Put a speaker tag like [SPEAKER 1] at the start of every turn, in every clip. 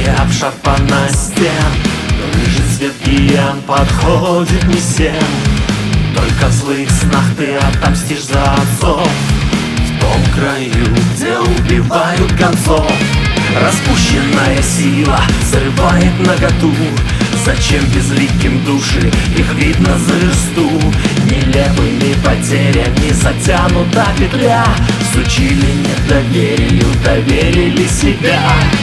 [SPEAKER 1] и обшарпана стен. Рыжий цвет гиен подходит не всем. Только в злых снах ты отомстишь за отцов. В том краю, где убивают гонцов, распущенная сила срывает наготу. Зачем безликим души, их видно за версту? Нелепыми потерями затянута петля. Сучили недоверию, доверили себя.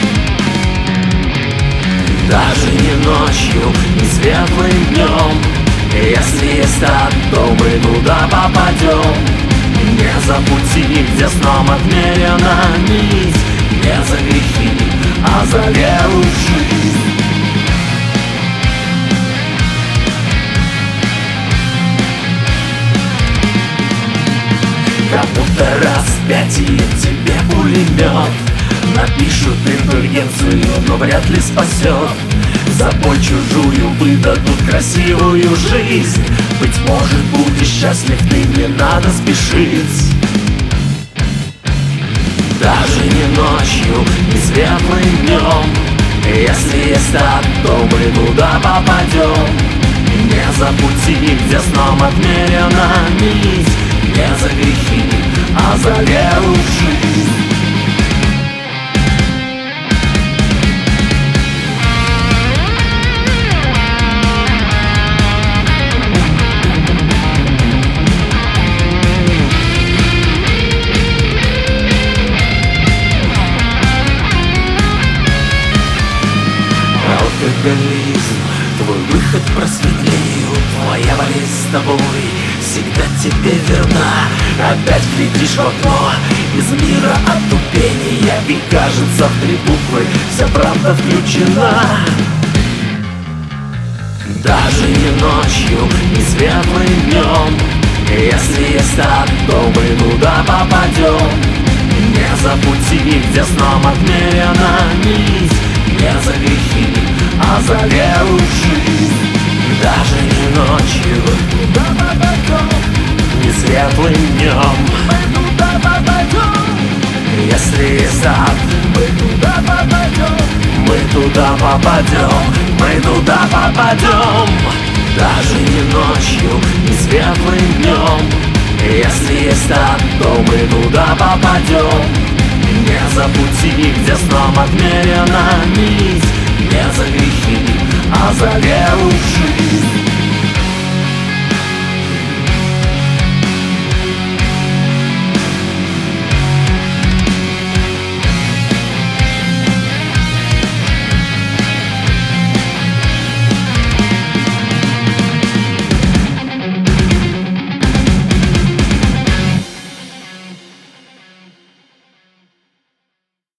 [SPEAKER 1] Даже не ночью, не светлым днем, если есть ад, то мы туда попадем. Не за пути, где сном отмерена нить, не за грехи, а за веру в жизнь. Как будто распятие тебе пулемет. Напишут индульгенцию, но вряд ли спасет. За боль чужую выдадут красивую жизнь. Быть может, будешь счастлив ты, не надо спешить. Даже не ночью, не светлым днем, если есть ад, то мы туда попадем. Не за пути, где сном отмерена нить, не за грехи, а за веру в жизнь. Алкоголизм, твой выход к просветлению, твоя болезнь с тобой всегда тебе верна. Опять глядишь в окно из мира отупения, и кажется, в 3 буквы вся правда включена. Даже не ночью, не светлым днем, если есть ад, то мы туда попадем. Не за пути, где сном отмерена нить, не за грехи, а за веру в жизнь. Даже не ночью, туда попадем, не светлым днем, мы туда попадем. Если есть ад, мы туда попадем, мы туда попадем, мы туда попадем. Даже не ночью, не светлым днем, если есть ад, то мы туда попадем. Не за пути, где сном отмерена нить, не за грехи, а за веру в жизнь.